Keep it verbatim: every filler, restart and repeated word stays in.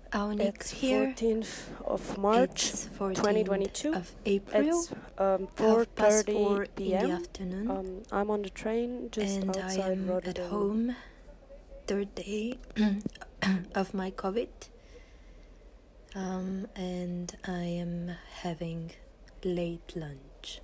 Aunik It's here. fourteenth of March, It's fourteenth twenty twenty-two. of April, It's um, half past four four thirty in the p m. afternoon, Um, I'm on the train just and I outside am Rotterdam. at home, third day of my COVID, um, and I am having late lunch.